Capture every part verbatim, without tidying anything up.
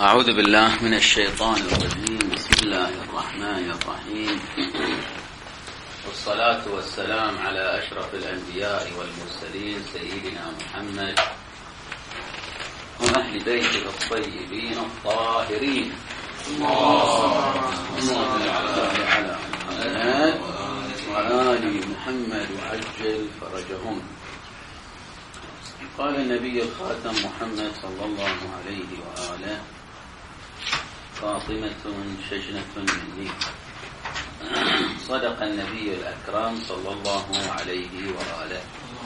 أعوذ بالله من الشيطان الرجيم. بسم الله الرحمن الرحيم، والصلاة والسلام على أشرف الأنبياء والمرسلين سيدنا محمد وأهل بيته الطيبين الطاهرين. اللهم صل على محمد وعلى آل محمد وعجل فرجهم. قال النبي الخاتم محمد صلى الله عليه وآله: فاطمة شجنة مني. صدق النبي الأكرم صلى الله عليه وآله.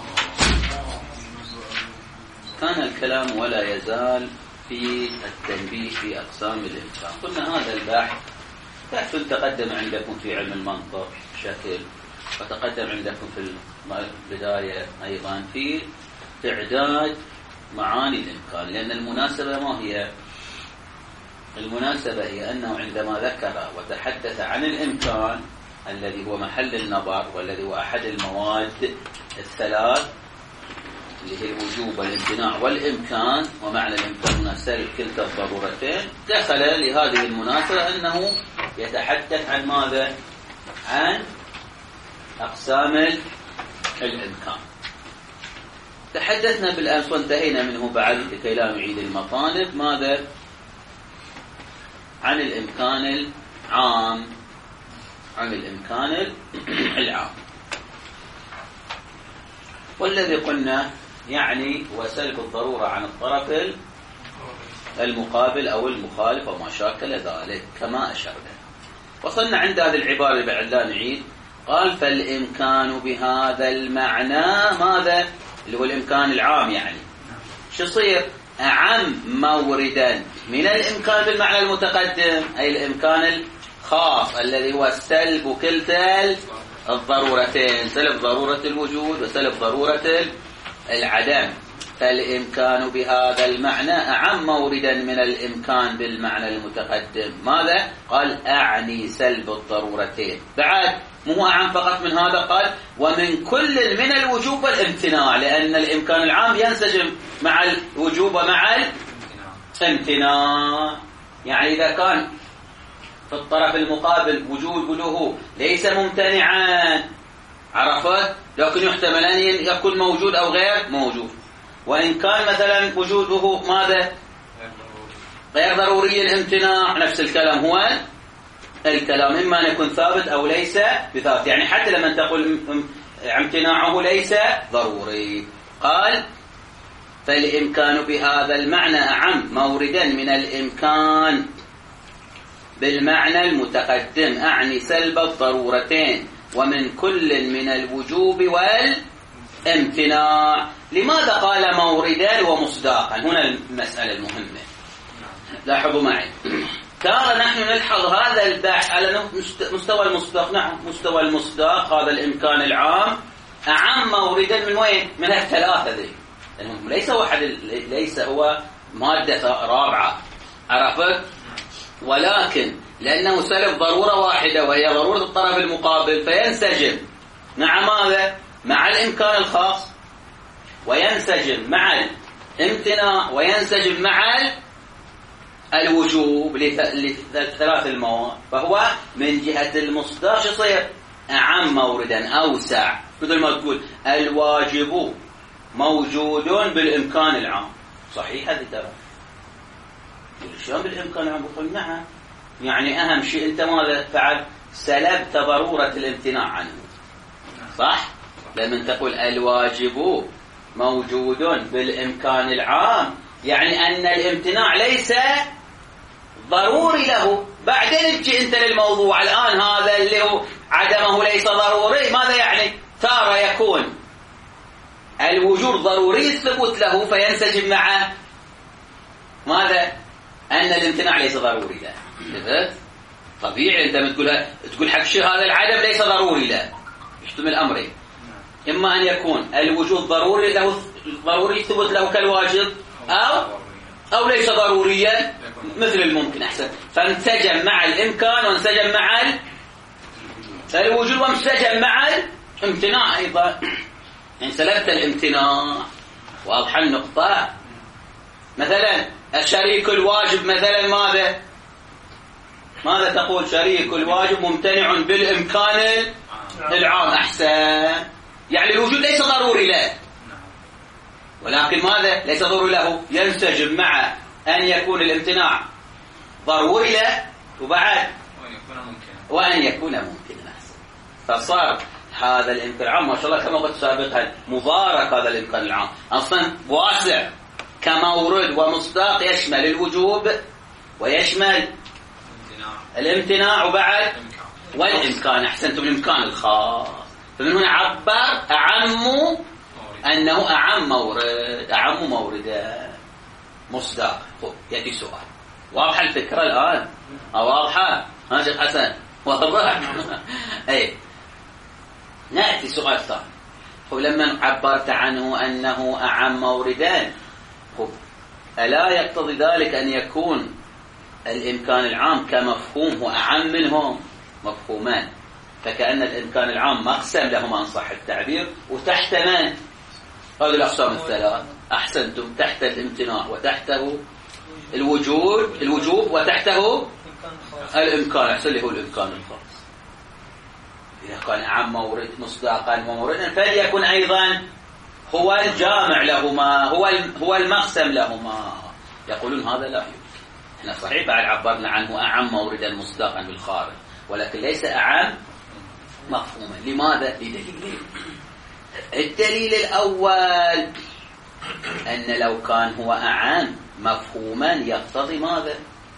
كان الكلام ولا يزال في التنبيه في أقسام الإمكان. قلنا هذا البحث بحث تقدم عندكم في علم المنطق بشكل، وتقدم عندكم في البداية أيضا في إعداد معاني الإمكان. لأن المناسبة ما هي؟ المناسبة هي أنه عندما ذكر وتحدث عن الإمكان الذي هو محل النظر والذي هو أحد المواد الثلاث اللي هي الوجوب والامتناع والإمكان، ومعنى الإمكان سلب كلتا الضرورتين، دخل لهذه المناسبة أنه يتحدث عن ماذا؟ عن أقسام الإمكان. تحدثنا بالأمس وانتهينا منه بعد لكي لا نعيد المطالب. ماذا؟ عن الإمكان العام. عن الإمكان العام والذي قلنا يعني وسلب الضرورة عن الطرف المقابل أو المخالف وما شاكل ذلك كما أشرنا. وصلنا عند هذه العبارة بعد لا نعيد. قال: فالإمكان بهذا المعنى ماذا؟ اللي هو الإمكان العام. يعني شو يصير؟ أعم موردا من الإمكان بالمعنى المتقدم، أي الإمكان الخاص الذي هو سلب كلتا الضرورتين، سلب ضرورة الوجود وسلب ضرورة العدم. فالإمكان بهذا المعنى أعم موردا من الإمكان بالمعنى المتقدم. ماذا؟ قال: أعني سلب الضرورتين. بعد مو أعم فقط من هذا، قال: ومن كل من الوجوب والامتناع، لأن الإمكان العام ينسجم مع الوجوب ومع الامتناع. يعني إذا كان في الطرف المقابل وجوده ليس ممتنعا، عرفت؟ لكن يحتمل أن يكون موجود أو غير موجود. وإن كان مثلا وجوده ماذا؟ غير ضروري الامتناع، نفس الكلام هو الكلام، إما أن يكون ثابت أو ليس بثابت. يعني حتى لما تقول امتناعه ليس ضروري. قال: فالإمكان بهذا المعنى أعم موردا من الإمكان بالمعنى المتقدم، أعني سلب الضرورتين ومن كل من الوجوب والامتناع. لماذا قال موردا ومصداقا؟ هنا المسألة المهمة. لاحظوا معي، ترى نحن نلحظ هذا البحث على مستوى المصداق. نعم، مستوى المصداق هذا الإمكان العام أعم موردا من وين؟ من الثلاثة ذي. لأنه ليس واحد، ليس هو مادة رابعة، عرفت؟ ولكن لأنه سلب ضرورة واحدة وهي ضرورة الطرف المقابل، فينسجم مع ماذا؟ مع الإمكان الخاص، وينسجم مع الامتناع، وينسجم مع الوجوب لثلاث المواد. فهو من جهة المصداق يصير أعم موردا، أوسع. مثل ما تقول الواجب موجود بالإمكان العام. صحيح هذه ترى. شلون بالإمكان العام؟ بقول نعم. يعني أهم شيء أنت ماذا فعل؟ سلبت ضرورة الامتناع عنه. صح؟ لما تقول الواجب موجود بالإمكان العام، يعني أن الامتناع ليس ضروري له. بعدين تجي أنت للموضوع الآن هذا اللي هو عدمه ليس ضروري. ماذا يعني؟ تارة يكون الوجود ضروري الثبوت له فينسجم مع ماذا؟ أن الامتناع ليس ضروري له. طبيعي أنت بتقول تقول حق شيء هذا العدم ليس ضروري له، يشتمل أمرين: إما أن يكون الوجود ضروري له، ضروري ثبوت له كالواجب، أو أو ليس ضروريا مثل الممكن. أحسن. فانسجم مع الإمكان وانسجم مع الوجود وانسجم مع الامتناع أيضا. إن سلبت الامتناع، واضحة النقطة. مثلا شريك الواجب مثلا ماذا ماذا تقول؟ شريك الواجب ممتنع بالإمكان العام. أحسن. يعني الوجود ليس ضروري له، ولكن ماذا ليس ضروري له؟ ينسجم مع أن يكون الامتناع ضروري له وبعد وأن يكون ممكنا. أحسن. فصار هذا الإمكان العام ما شاء الله كما قلت سابقا مبارك. هذا الإمكان العام أصلا واسع كمورد ومصداق، يشمل الوجوب ويشمل الامتناع وبعد والإمكان. أحسنتم. الإمكان الخاص. فمن هنا عبر أعم أنه أعم مورد، أعم موردا مصداق. يأتي سؤال. واضحة الفكرة الآن؟ واضحة؟ ها شيخ حسن؟ واضح؟ أي. نأتي سؤال ثاني. ولما عبرت عنه أنه أعم موردان، ألا يقتضي ذلك أن يكون الإمكان العام كمفهوم هو أعم منهم؟ مفهومان. فكأن الإمكان العام مقسم لهما إن صح التعبير، وتحت من؟ هذه الأقسام الثلاث. أحسنتم. تحت الامتناع وتحته الوجود الوجوب وتحته الإمكان. أحسن اللي هو الإمكان الخاص. إذا كان أعم مورد مصداقا وموردا فليكن أيضا هو الجامع لهما، هو هو المقسم لهما. يقولون هذا لا يمكن. احنا صحيح بعد عبرنا عنه أعم موردا مصداقا بالخارج، ولكن ليس أعم مفهوما. لماذا؟ لدليلين. الدليل الأول أن لو كان هو أعم مفهوما يقتضي ماذا؟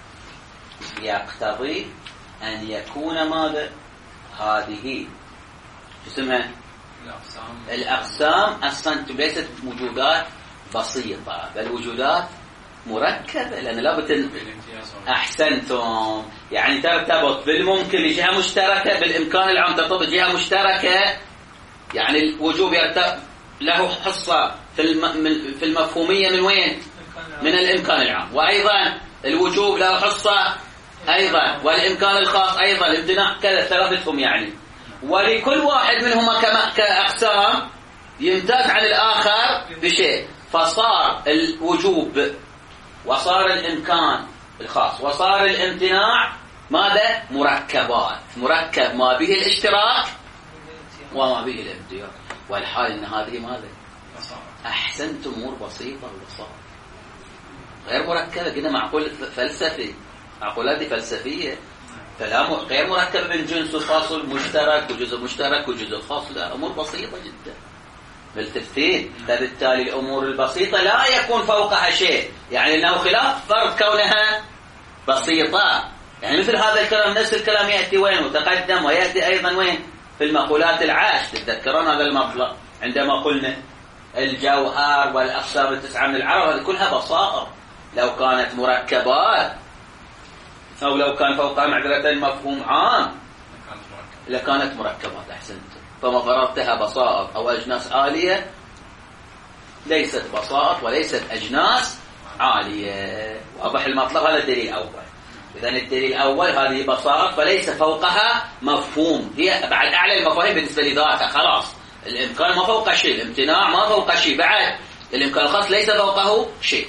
يقتضي أن يكون ماذا؟ هذه اسمها الأقسام. الأقسام أصلا ليست وجودات بسيطة، بل وجودات مركبة، لأن لابد. أحسنتم. يعني ترتبط بالممكن لجهة مشتركة، بالإمكان العام ترتبط جهة مشتركة. يعني الوجوب يرتبط له حصة في المفهومية من وين؟ من الإمكان العام. وأيضا الوجوب له حصة أيضا، والإمكان الخاص أيضا، الامتناع كذا، ثلاثتهم يعني. ولكل واحد منهما كأقسام يمتاز عن الآخر بشيء. فصار الوجوب وصار الإمكان الخاص وصار الامتناع ماذا؟ مركبات. مركب ما به الاشتراك وما به الامتياز. والحال أن هذه ماذا؟ أحسنت أمور بسيطة وبساطة غير مركبة كده. معقول فلسفي، معقولات فلسفية، فلا غير مركبة من جنس فاصل مشترك وجزء مشترك وجزء خاص. لا، أمور بسيطة جدا بالتفصيل. فبالتالي الأمور البسيطة لا يكون فوقها شيء، يعني أنه خلاف فرض كونها بسيطة. يعني مثل هذا الكلام، نفس الكلام يأتي وين وتقدم ويأتي أيضا وين؟ في المقولات العاش. تتذكرون هذا المطلب عندما قلنا الجوهر والأقسام التسعة من العرب، هذه كلها بسائط. لو كانت مركبات أو لو كان فوقها معذرة مفهوم عام لكانت مركبات. أحسنت. فما فرضتها بسائط أو أجناس عالية ليست بسائط وليست أجناس عالية. واضح المطلب؟ هذا الدليل الأول. إذن الدليل الأول هذه بسائط فليس فوقها مفهوم، هي بعد أعلى المفاهيم بالنسبة لذاتها. خلاص الإمكان ما فوق شيء، الامتناع ما فوق شيء، بعد الإمكان الخاص ليس فوقه شيء،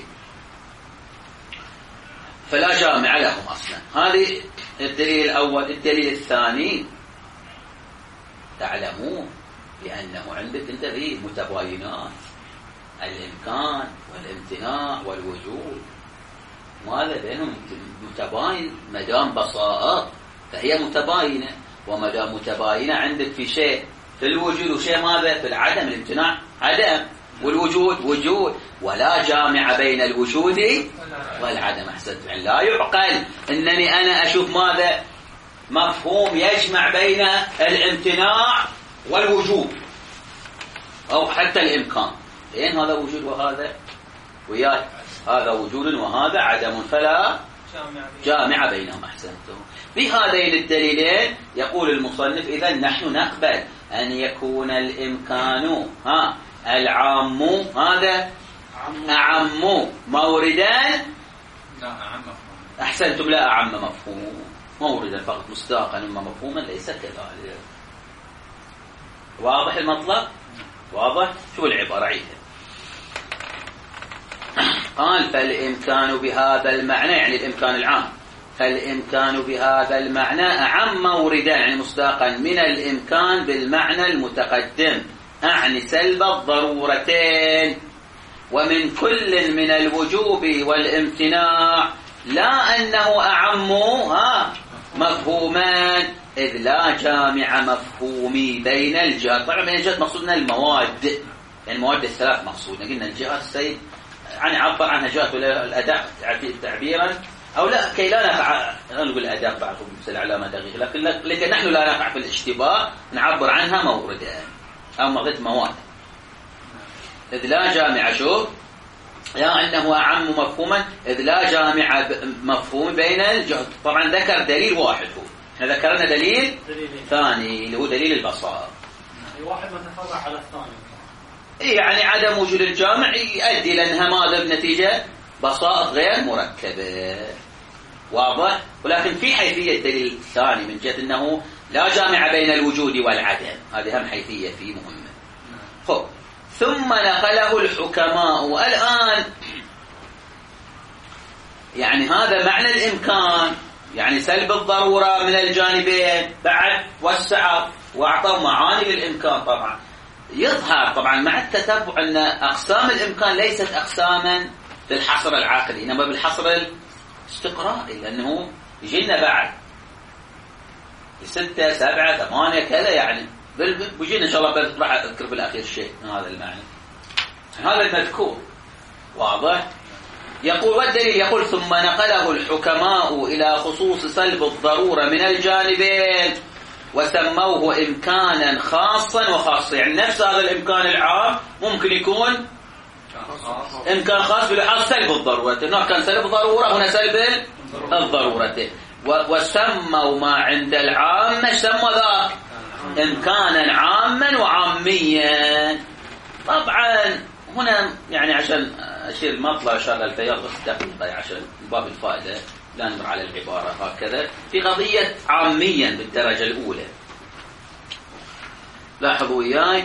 فلا جامع لهم أصلا. هذه الدليل الأول. الدليل الثاني تعلمون لأنه عندك أنت فيه متباينات، الإمكان والامتناع والوجود ماذا بينهم متباين. مدام بسائط فهي متباينة، ومدام متباينة عندك في شيء في الوجود وشيء ماذا في العدم. الامتناع عدم والوجود وجود، ولا جامع بين الوجود والعدم. أحسنت. يعني لا يعقل أنني أنا أشوف ماذا مفهوم يجمع بين الامتناع والوجود أو حتى الإمكان، لأن هذا وجود وهذا وياه، هذا وجود وهذا عدم، فلا جامع بينهم. أحسنتم. بهذين الدليلين يقول المصنف إذا نحن نقبل أن يكون الإمكان ها العام هذا أعم موردا. أحسنتم. لا أعم مفهوم، موردا فقط مصداقا، إما مفهوما ليس كذلك. واضح المطلب؟ واضح؟ شو العبارة؟ عيدها. قال فالإمكان بهذا المعنى يعني الإمكان العام، فالإمكان بهذا المعنى أعم موردا يعني مصداقا من الإمكان بالمعنى المتقدم، أعني سلب الضرورتين، ومن كل من الوجوب والامتناع، لا أنه أعم ها مفهومان، إذ لا جامع مفهومي بين الجهات. طبعا بين الجهات مقصودنا المواد، يعني المواد الثلاث مقصودنا، قلنا الجهات السيد يعني عبر عنها جهات الأداء تعبيرا أو لا، كي لا نقع نقول الأداء بعضهم مثل علامة دقيقة، لكن لكن نحن لا نقع في الاشتباه، نعبر عنها موردا أو مغت مواد، إذ لا جامع شوف يا أنه أعم مفهوما، إذ لا جامع مفهوم بين الجهات. طبعا ذكر دليل واحد، هو احنا ذكرنا دليل ثاني اللي هو دليل البصائر، واحد متفرع على الثاني، إيه يعني عدم وجود الجامع يؤدي لانهماذ بنتيجة بصائر غير مركبة، واضح؟ ولكن في حيثية الدليل الثاني من جهة أنه لا جامع بين الوجود والعدم، هذه هم حيثية فيه مهمة. خب ثم نقله الحكماء الآن، يعني هذا معنى الإمكان، يعني سلب الضرورة من الجانبين، بعد وسع وأعطى معاني للإمكان. طبعا يظهر طبعا مع التتبع أن أقسام الإمكان ليست أقساما بالحصر العقلي، إنما بالحصر الاستقرائي، لأنه يجينا بعد ستة سبعة ثمانية كذا، يعني بيجينا إن شاء الله راح أذكر بالأخير شيء من هذا المعنى، هذا المذكور واضح. يقول والدليل يقول ثم نقله الحكماء إلى خصوص سلب الضرورة من الجانبين وسموه إمكانا خاصا وخاصا، يعني نفس هذا الإمكان العام ممكن يكون إمكان خاص بلحاظ سلب الضرورة، هناك كان سلب ضرورة هنا سلب الضرورتين، وسموا ما عند العام سموا ذاك إمكانا عاما وعاميا. طبعا هنا يعني عشان أشير المطلع شغل الفياض بس دقيقة عشان باب الفائدة لا نمر على العبارة هكذا، في قضية عاميا بالدرجة الأولى. لاحظوا وياي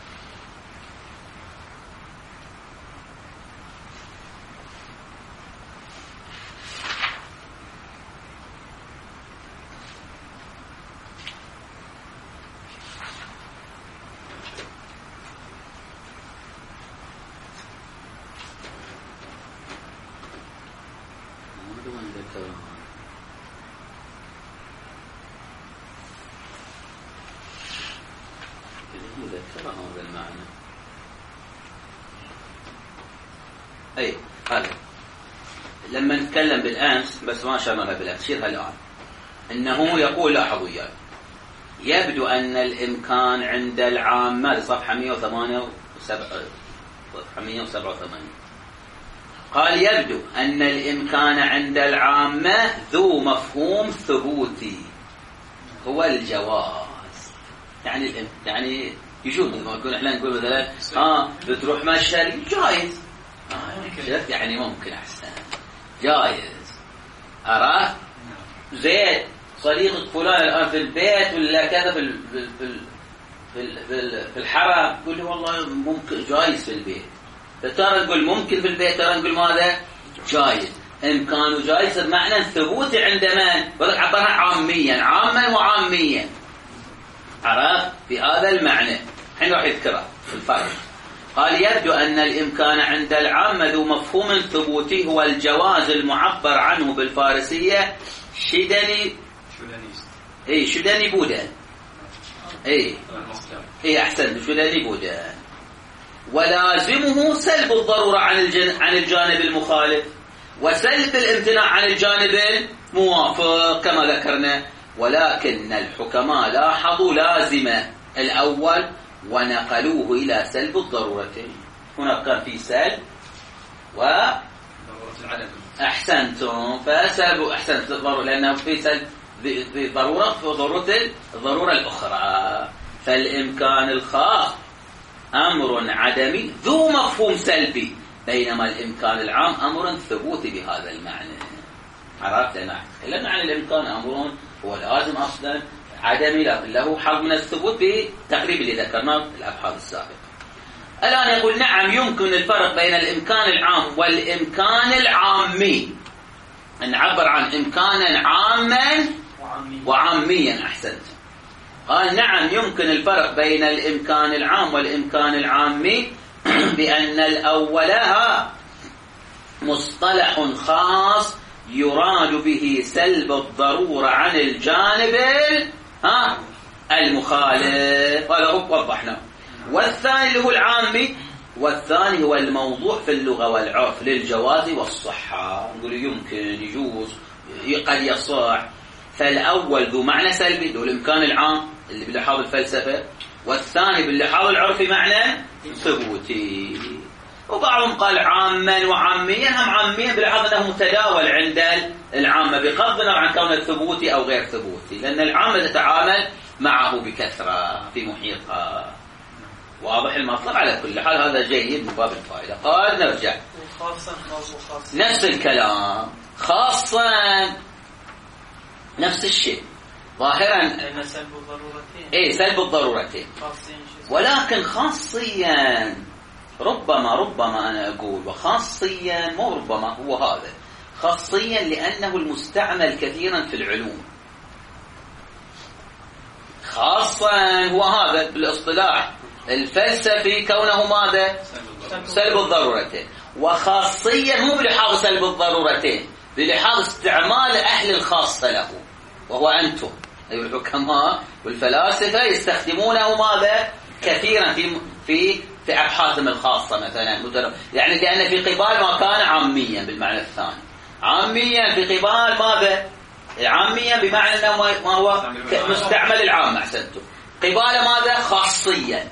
أي هذا لما نتكلم بالأمس بس ما شرنا بالأمس شيرها الآن، إنه يقول لاحظوا يعني يبدو أن الإمكان عند العامة صفحة مئة وثمانية وثمانين قال يبدو أن الإمكان عند العامة ذو مفهوم ثبوتي هو الجواز، يعني يعني يشوف نقول احنا نقول مثلا اه بتروح مشتري جايز، شفت يعني ممكن احسن جايز، أراه زيد صديقك فلان الآن في البيت ولا كذا في ال في ال في, ال في, ال في الحرم، تقول لي والله ممكن جايز في البيت، ترى نقول ممكن في البيت، ترى نقول ماذا جايز، إمكانه جايز بمعنى ثبوتي عند من؟ وذلك عبرها عاميا عاما وعاميا، عرفت بهذا المعنى حين راح يذكره في الفرق. قال يبدو أن الإمكان عند العامة ذو مفهوم ثبوتي هو الجواز المعبر عنه بالفارسية شدني اي شدني بودان اي اي احسن شدني بودان، ولازمه سلب الضرورة عن الجن عن الجانب المخالف وسلب الامتناع عن الجانب الموافق كما ذكرنا، ولكن الحكماء لاحظوا لازمة الأول ونقلوه إلى سلب الضرورتين. هنا كان في سلب و أحسنتم فسلب أحسنت الضرورة لأنه في سلب ضرورة في ضرورة الضرورة الأخرى، فالإمكان الخاص أمر عدمي ذو مفهوم سلبي، بينما الإمكان العام أمر ثبوتي بهذا المعنى. عرفت أنا تكلمنا عن الإمكان أمر هو لازم أصلا عدمي لكن له حظ من الثبوت بتقريب اللي ذكرناه في الأبحاث السابقة. الآن يقول نعم يمكن الفرق بين الإمكان العام والإمكان العامي، نعبر عن إمكانا عاما وعاميا. أحسنت. قال نعم يمكن الفرق بين الإمكان العام والإمكان العامي بأن الأولها مصطلح خاص يراد به سلب الضرورة عن الجانب ها المخالف، هذا وضحنا. والثاني اللي هو العامي، والثاني هو الموضوع في اللغة والعرف للجواز والصحة، نقول يمكن يجوز قد يصح. فالأول ذو معنى سلبي ذو الإمكان العام اللي بلحاظ الفلسفة، والثاني باللحاظ العرفي معنى ثبوتي. وبعضهم قال عاما وعاميا، هم عاميا بلحاظ أنه متداول عند العامة بغض النظر عن كونه ثبوتي أو غير ثبوتي، لأن العامة تتعامل معه بكثرة في محيطها. واضح المطلب؟ على كل حال هذا جيد من باب الفائدة. قال نرجع خاصا خاص نفس الكلام، خاصا نفس الشيء ظاهرا سلب الضرورتين. ايه سلب الضرورتين، ولكن خاصيا ربما ربما أنا أقول وخاصيا مو ربما هو هذا خاصيا لأنه المستعمل كثيرا في العلوم. خاصا هو هذا بالاصطلاح الفلسفي كونه ماذا؟ سلب الضرورتين. وخاصيا مو بلحاظ سلب الضرورتين، بلحاظ استعمال أهل الخاصة له، وهو أنتم أي الحكماء والفلاسفة يستخدمونه ماذا؟ كثيرا في في في أبحاثهم الخاصة مثلا، يعني لأن في قبال ما كان عاميا بالمعنى الثاني، عاميا في قبال ماذا؟ عاميا بمعنى أنه ما هو مستعمل العام. أحسنتم. قبال ماذا؟ خاصيا.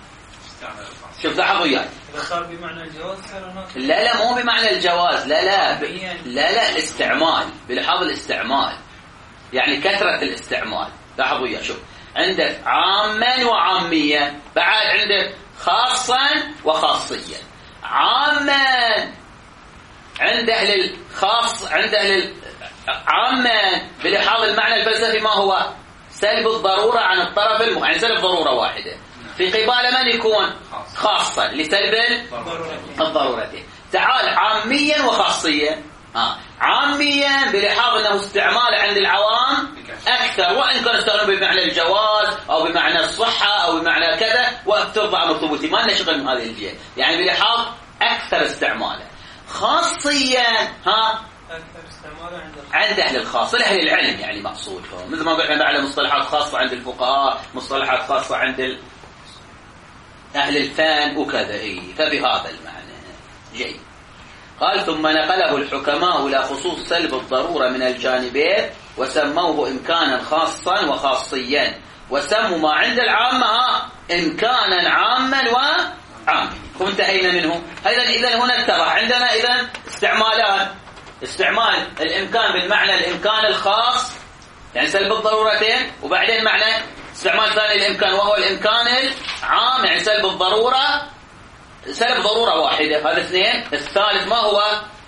شوف لاحظوا وياي. صار بمعنى الجواز؟ لا لا مو بمعنى الجواز، لا لا ب... لا لا الاستعمال بلحاظ الاستعمال، يعني كثرة الاستعمال. لاحظوا وياي. شوف عندك عاما وعاميا، بعد عندك خاصا وخاصيا. عاما عند أهل الخاص، عند أهل عاما بلحاظ المعنى الفلسفي ما هو؟ سلب الضرورة عن الطرف المخالف، يعني سلب ضرورة واحدة. في قبال من يكون؟ خاصا لسلب الضرورتين. تعال عاميا وخاصيا. آه. عاميا بلحاظ أنه استعمال عند العوام أكثر، وإن كان استعمال بمعنى الجواز أو بمعنى الصحة أو بمعنى كذا، وترضى عن ثبوتي ما نشغل من هذه الجهة، يعني بلحاظ أكثر استعماله. خاصيا ها أكثر استعماله عند عند أهل الخاصة، أهل العلم يعني مقصودهم، مثل ما قلنا على مصطلحات خاصة عند الفقهاء، مصطلحات خاصة عند ال... أهل الفن وكذا. إيه فبهذا المعنى جيد. قال ثم نقله الحكماء إلى خصوص سلب الضرورة من الجانبين وسموه إمكانا خاصا وخاصيا، وسموا ما عند العامة إمكانا عاما وعاما. وانتهينا منه. إذن إذن هنا اتضح عندنا إذن استعمالان، استعمال الإمكان بالمعنى الإمكان الخاص يعني سلب الضرورتين، وبعدين معنى استعمال ثاني الإمكان وهو الإمكان العام يعني سلب الضرورة، سلب ضرورة واحدة. هذا اثنين. الثالث ما هو؟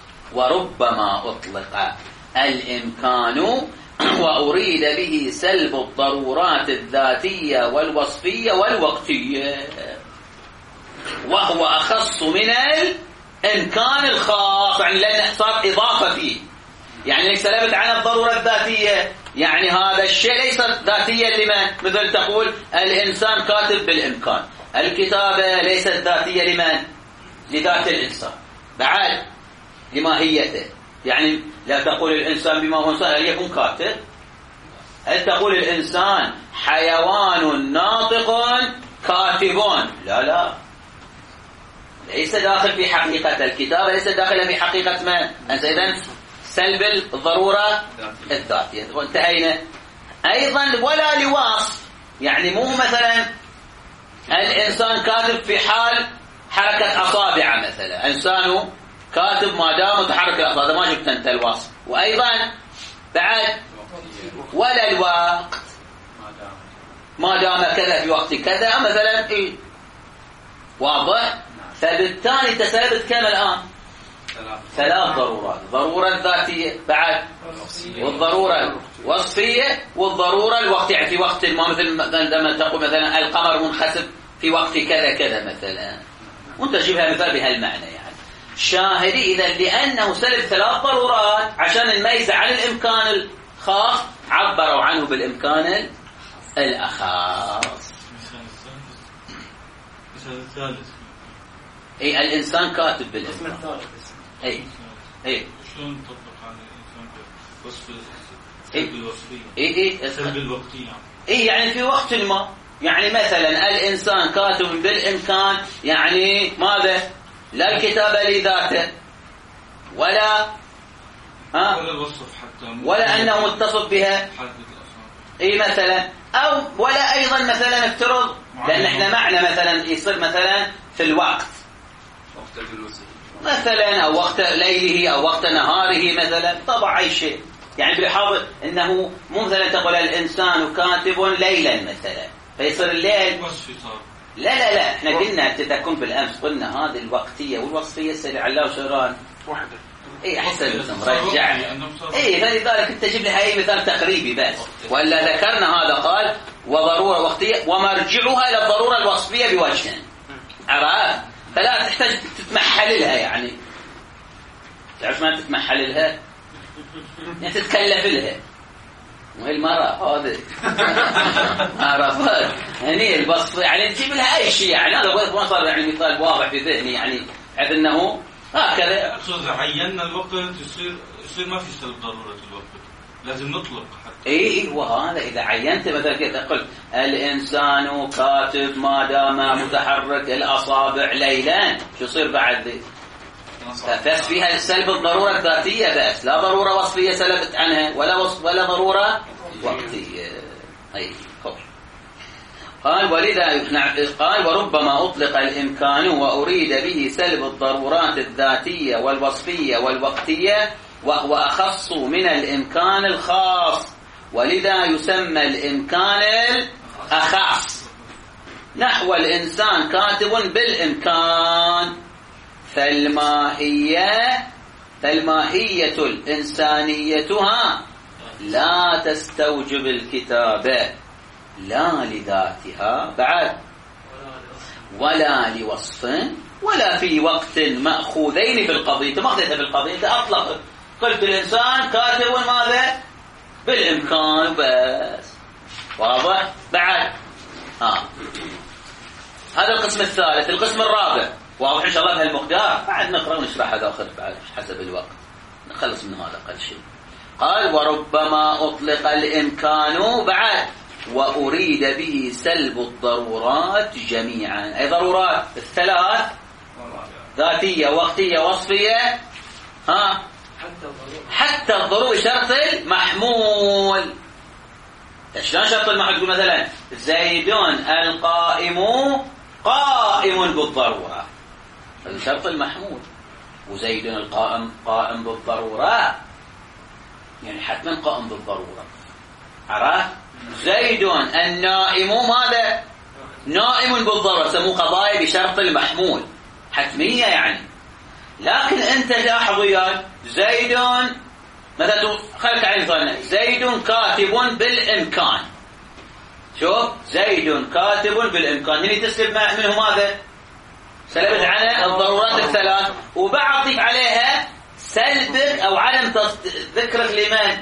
وربما أطلق الإمكان وأريد به سلب الضرورات الذاتية والوصفية والوقتية، وهو أخص من الإمكان الخاص، يعني لأن صار إضافة فيه، يعني سلبت عن الضرورة الذاتية، يعني هذا الشيء ليس ذاتيا لمن؟ مثل تقول الإنسان كاتب بالإمكان، الكتابة ليست ذاتية لمن؟ لذات الإنسان، بعد لماهيته، يعني لا تقول الإنسان بما هو إنسان هل يكون كاتب؟ هل تقول الإنسان حيوان ناطق كاتبون؟ لا لا، ليس داخل في حقيقة الكتابة، ليس داخل في حقيقة من؟ أنت إذن سلب الضرورة الذاتية. وانتهينا. أيضا ولا لوصف، يعني مو مثلا الإنسان كاتب في حال حركة أصابع مثلا، إنسان كاتب ما دام تحرك الأصابع، هذا ما جبت أنت الوصف. وأيضا بعد ولا الوقت، ما دام كذا في وقت كذا مثلا. إيه واضح؟ فبالتالي تسلبت كم الآن؟ ثلاث ضرورات، ضرورة ذاتية بعد، والضرورة الوصفية، والضرورة الوقت، يعني في وقت ما، مثل لما تقول مثلا القمر منخسف في وقت كذا كذا مثلا. وانت تجيبها مثال بهالمعنى يعني. شاهدي إذا لأنه سلب ثلاث ضرورات عشان نميزه عن الإمكان الخاص عبروا عنه بالإمكان الأخص. مثال الثالث اي الإنسان كاتب بالإمكان. اي اي شلون نطبق على الإنسان وصف اي السلب الوصفية؟ اي اي السلب الوقتية. اي يعني في وقت ما، يعني مثلا الإنسان كاتب بالإمكان يعني ماذا؟ لا الكتابة لذاته ولا ها ولا الوصف حتى ولا أنه متصف بها. حركة الأصابع. اي مثلا او ولا ايضا مثلا افترض لان احنا معنى مثلا يصير مثلا في الوقت وقت الجلوس مثلا او وقت ليله او وقت نهاره مثلا طبعا اي شيء يعني بيحاول انه مو مثلا تقول الانسان كاتب ليلا مثلا فيصير الليل وصفي صار. لا لا لا احنا قلنا تذكرون بالامس قلنا هذه الوقتيه والوصفيه سري علاه شران وحده. اي احسنتم رجعنا. اي فلذلك انت جيب لي اي مثال تقريبي بس ولا ذكرنا هذا قال وضروره وقتيه ومرجعها الى الضروره الوصفيه بوجه عرفت فلا تحتاج تتمحل لها يعني تعرف ما تتمحل لها يعني تتكلف لها وهي المرأة هذه عرفت هني البسط يعني تجيب لها اي شيء يعني هذا ما صار يعني مثال واضح في ذهني يعني عد انه هكذا اقصد عينا الوقت يصير يصير ما في سلب ضروره الوقت لازم نطلق حتى. اي وهذا اذا عينت مثلا كذا قلت الانسان كاتب ما دام متحرك الاصابع ليلا شو يصير بعد ذي بس فيها سلب الضروره الذاتيه بس لا ضروره وصفيه سلبت عنها ولا وصف ولا ضروره وقتيه. اي قول قال ولذا قال وربما أطلق الإمكان وأريد به سلب الضرورات الذاتية والوصفية والوقتية وهو أخص من الإمكان الخاص ولذا يسمى الإمكان الأخص نحو الإنسان كاتب بالإمكان فالماهية فالماهية الإنسانيتها لا تستوجب الكتابة لا لذاتها بعد ولا لوصف ولا في وقت مأخوذين في القضية مأخذتها في القضية أنت أطلق قلت الإنسان كاتب ماذا بالإمكان بس واضح بعد آه. هذا القسم الثالث. القسم الرابع واضح إن شاء الله بهالمقدار بعد نقرأ ونشرح هذا آخر بعد حسب الوقت نخلص من هذا أقل شيء. قال وربما أطلق الإمكان بعد وأريد به سلب الضرورات جميعا أي ضرورات الثلاث ذاتية وقتية وصفية ها حتى الضرورة شرط المحمول. شلون شرط المحمول مثلا زيد القائم قائم بالضرورة شرط المحمول وزيد القائم قائم بالضرورة يعني حتما قائم بالضرورة عرفت زيد النائم ماذا نائم بالضرورة سموه قضايا بشرط المحمول حتمية يعني. لكن انت لاحظ وياي زيد مثلا خلك على مثالنا زيد كاتب بالامكان شوف زيد كاتب بالامكان هني تسلب منه ماذا سلبت عنه الضرورات الثلاث وبعض ضيف عليها سلبك او عدم ذكرك لمن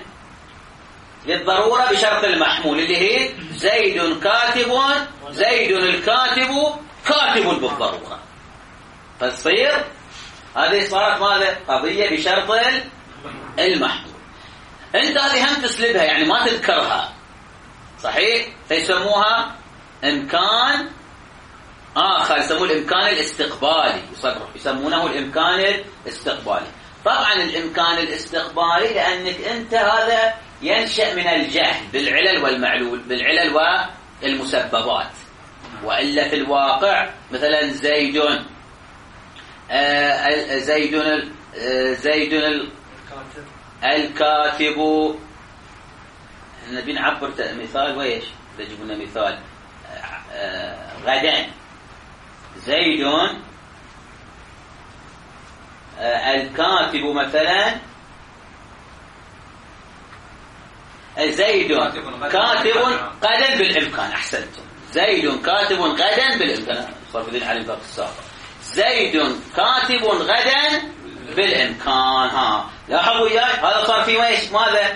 للضرورة بشرط المحمول اللي هي زيد كاتب زيد الكاتب كاتب بالضرورة فتصير هذه صارت ماذا قضية بشرط المحمول. انت هذه هم تسلبها يعني ما تذكرها صحيح فيسموها امكان اخر يسموه الامكان الاستقبالي يسمونه الامكان الاستقبالي. طبعا الامكان الاستقبالي لانك انت هذا ينشأ من الجهل بالعلل والمعلول بالعلل والمسببات وإلا في الواقع مثلا زيد آه زيد آه زيد الكاتب نبي نعبر مثال ويش تجيب لنا مثال آه غدا زيد آه الكاتب مثلا زيد كاتب غدا بالإمكان أحسنتم زيد كاتب غدا بالإمكان صار في ذي العلم السابق زيد كاتب غدا بالإمكان. ها لاحظوا وياي هذا صار في ويش ماذا؟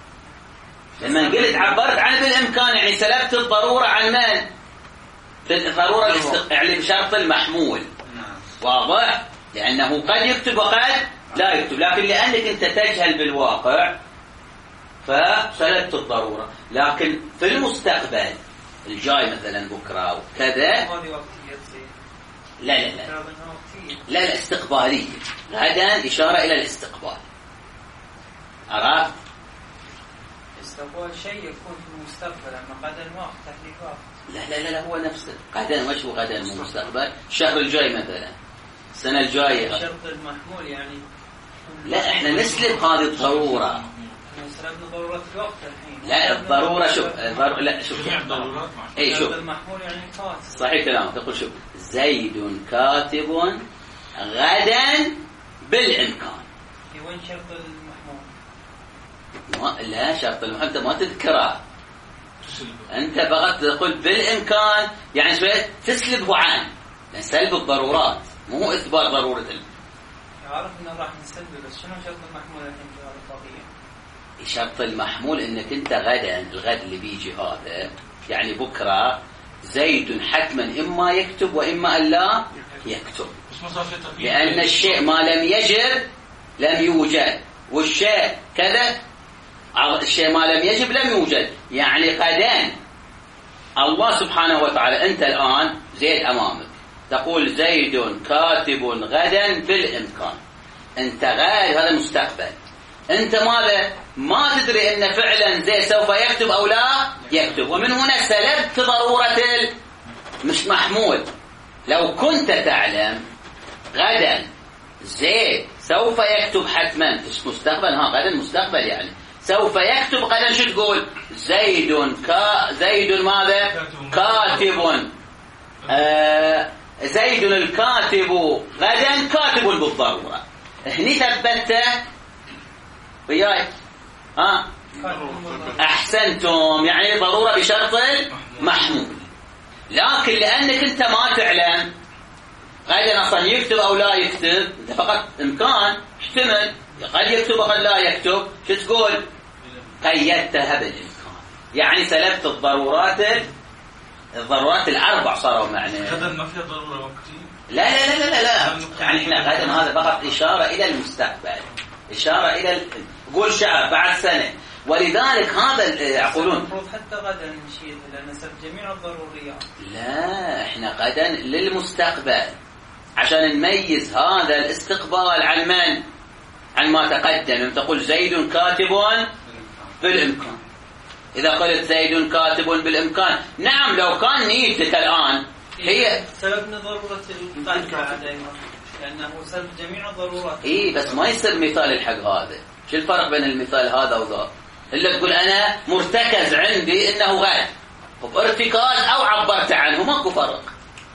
لما قلت عبرت عن بالإمكان يعني سلبت الضرورة عن من؟ الضرورة الاست... يعني بشرط المحمول. واضح؟ لأنه قد يكتب وقد لا يكتب، لكن لأنك أنت تجهل بالواقع فسلبت الضرورة. لكن في المستقبل الجاي مثلا بكرة وكذا لا لا لا لا لا استقبالية. غدا إشارة إلى الاستقبال. عرفت؟ استقبال شيء يكون في المستقبل، أما غدا وقت تحديد وقت. لا لا لا هو نفسه. غدا وش هو غدا مو مستقبل؟ الشهر الجاي مثلا، السنة الجاية. شرط المحمول يعني. لا احنا نسلب هذه الضرورة. سلبنا ضرورة الوقت الحين. لا الضرورة شوف الضر... لا شوف اي شوف المحمول يعني كاتب. صحيح كلام. تقول شوف زيد كاتب غدا بالإمكان. وين شرط المحمول؟ ما لا شرط المحمول أنت ما تذكره. أنت فقط تقول بالإمكان يعني شوية تسلبه عن سلب الضرورات مو إثبات ضرورة ال... عارف إنه راح نسلبه، بس شنو شرط المحمول الحين في هذه القضية؟ شرط المحمول إنك أنت غدا الغد اللي بيجي هذا يعني بكرة زيد حتما إما يكتب وإما أن لا يكتب، لأن الشيء ما لم يجب لم يوجد، والشيء كذا الشيء ما لم يجب لم يوجد. يعني غدا الله سبحانه وتعالى أنت الآن زيد أمامك تقول زيد كاتب غدا بالإمكان، أنت غير هذا مستقبل، أنت ماذا ما تدري أن فعلا زيد سوف يكتب أو لا يكتب، ومن هنا سلبت ضرورة مش محمول. لو كنت تعلم غدا زيد سوف يكتب حتما مش مستقبل، ها غدا مستقبل يعني سوف يكتب غدا، شو تقول؟ زيد كا زيد ماذا؟ كاتب. آه زيد الكاتب غدا كاتب بالضرورة. هني ثبته وياي ها أحسنتم، يعني ضرورة بشرط محمول. لكن لأنك أنت ما تعلم غدا أصلا يكتب أو لا يكتب، أنت فقط إمكان احتمل قد يكتب وقد لا يكتب، شو تقول؟ قيدتها بالإمكان، يعني سلبت الضرورات الضرورات الأربع صاروا معنى. غدا ما فيها ضرورة وقتية؟ لا لا لا لا لا يعني إحنا غدا هذا فقط إشارة إلى المستقبل، إشارة إلى ال... قول شعر بعد سنة. ولذلك هذا يقولون المفروض حتى غدا نشيل لأن سلب جميع الضروريات. لا إحنا غدا للمستقبل عشان نميز هذا الاستقبال عن من؟ عن ما تقدم. تقول زيد كاتب بالإمكان، إذا قلت زيد كاتب بالإمكان نعم لو كان نيتك الآن هي سببنا ضرورة القلب دائما لأنه سلب جميع الضرورات. إيه بس ما يصير مثال الحق هذا. شو الفرق بين المثال هذا وذا؟ إلا تقول أنا مرتكز عندي إنه غد وبارتكاز أو عبرت عنه، ماكو فرق.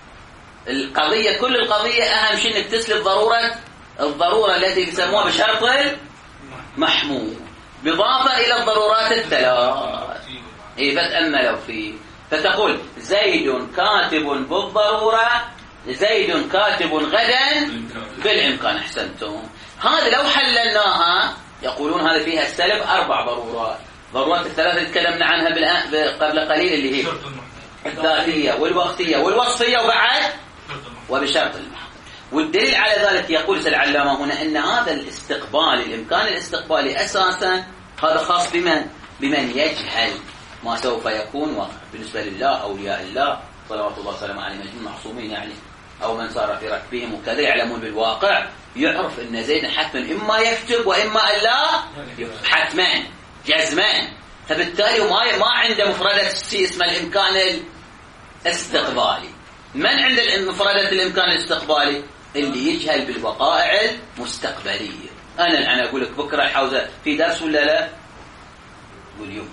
القضية كل القضية أهم شيء إنك تسلب ضرورة الضرورة التي يسموها بشرط محمول بإضافة إلى الضرورات الثلاث. إيه بس أما لو فيه فتقول زيد كاتب بالضرورة زيد كاتب غدا بالإمكان. أحسنتم. هذا لو حللناها يقولون هذا فيها السلب أربع ضرورات. ضرورات الثلاثة اللي تكلمنا عنها قبل قليل اللي هي الذاتية والوقتية والوصفية وبعد وبشرط المحمول. والدليل على ذلك يقول العلامة هنا أن هذا الاستقبال الإمكان الاستقبالي أساسا هذا خاص بمن؟ بمن يجهل ما سوف يكون واقع. بالنسبة لله أولياء الله صلوات الله وسلامه عليهم أجمعين معصومين يعني أو من صار في ركبهم وكذا يعلمون بالواقع، يعرف أن زيد حتما إما يكتب وإما أن لا يكتب حتما جزمان. فبالتالي ما ما عنده مفردة اسمها الإمكان الاستقبالي. من عند مفردة الإمكان الاستقبالي؟ اللي يجهل بالوقائع المستقبلية. أنا الآن أقول لك بكرة حوزة في درس ولا لا؟ قول يوم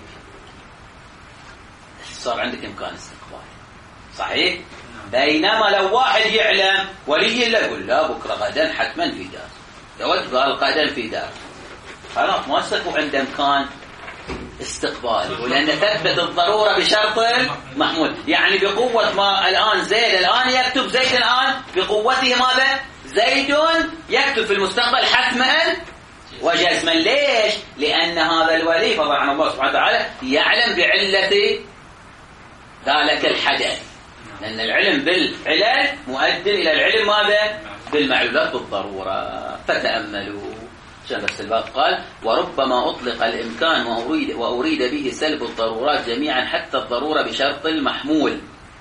صار عندك إمكان استقبالي صحيح؟ بينما لو واحد يعلم ولي لا يقول لا بكرة غدا حتما في درس، يود قال غدا في درس خلاص ما استقبوا عنده إمكان استقباله، لأن تثبت الضرورة بشرط محمول. يعني بقوة ما الآن زيد الآن يكتب، زيد الآن بقوته ماذا؟ زيد يكتب في المستقبل حتما وجزما. ليش؟ لأن هذا الولي فضلا الله سبحانه وتعالى يعلم بعلة ذلك الحدث، لأن العلم بالعلل مؤدٍ إلى العلم ماذا؟ بالمعلولات بالضرورة. فتأملوا شان بس الباب قال: وربما أطلق الإمكان وأريد, وأريد به سلب الضرورات جميعا حتى الضرورة بشرط المحمول،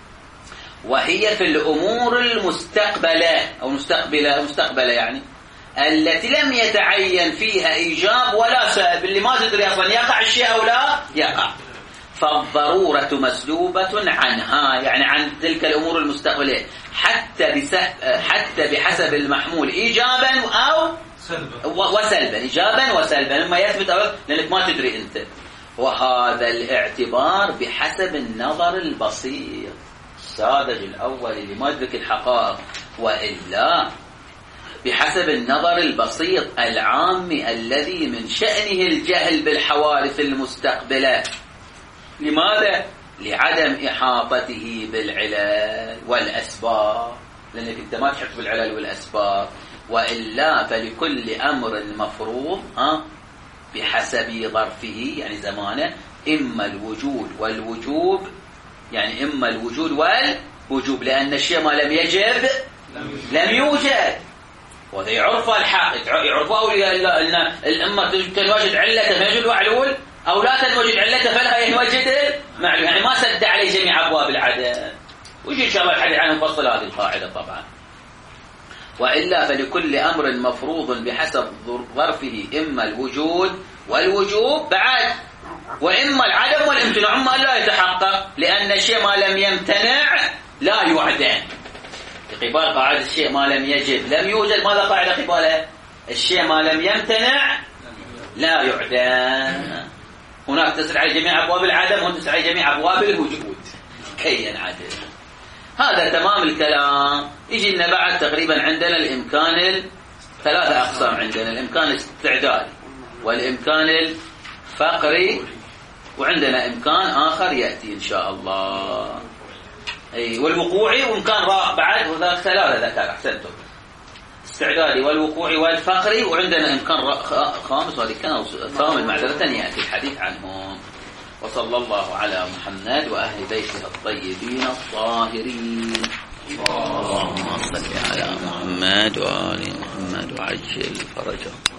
وهي في الأمور المستقبلة أو مستقبلة مستقبلة يعني التي لم يتعين فيها إيجاب ولا سلب، اللي ما تدري أصلا يقع الشيء أو لا يقع، فالضرورة مسلوبة عنها، يعني عن تلك الأمور المستقبلية حتى حتى بحسب المحمول إيجابا أو سلبا وسلبا، إيجابا وسلبا لما يثبت أو لأنك ما تدري أنت. وهذا الاعتبار بحسب النظر البسيط الساذج الأول اللي ما يدرك الحقائق، وإلا بحسب النظر البسيط العام الذي من شأنه الجهل بالحوادث المستقبلة. لماذا؟ لعدم إحاطته بالعلل والأسباب، لأنك أنت ما تحط بالعلل والأسباب. وإلا فلكل أمر مفروض أه؟ بحسب ظرفه يعني زمانه، إما الوجود والوجوب، يعني إما الوجود والوجوب، لأن الشيء ما لم يجب لم يوجد، وهذا يعرفه الحق، يعرفه أولياء الله أن الأمة تنوجد علة فيوجد معلول، أو لا تنوجد علة فلا ينوجد معلول، يعني ما سد عليه جميع أبواب العدم. ويجي إن شاء الله الحديث عنه مفصل هذه القاعدة طبعا. وإلا فلكل أمر مفروض بحسب ظرفه إما الوجود والوجوب بعد، وإما العدم والامتناع، ما لا يتحقق، لأن الشيء ما لم يمتنع لا يعدم. قبال قاعدة الشيء ما لم يجب لم يوجد، ماذا قاعدة قبالها؟ الشيء ما لم يمتنع لا يعدم. هناك تسعى على جميع أبواب العدم، وهنا تسعى على جميع أبواب الوجود كي ينعدم. هذا تمام الكلام. يجي لنا بعد تقريبا عندنا الإمكان ثلاثة أقسام، عندنا الإمكان الاستعدادي والإمكان الفقري، وعندنا إمكان آخر يأتي إن شاء الله أي والوقوعي، وإمكان بعد وذاك ثلاثة ذكر أحسنتم، استعدادي والوقوعي والفقري، وعندنا إمكان خامس وهذه كان ثامن معذرة يأتي الحديث عنهم. وصلى الله على محمد وأهل بيته الطيبين الطاهرين. اللهم صل على محمد وآل محمد وعجل فرجهم.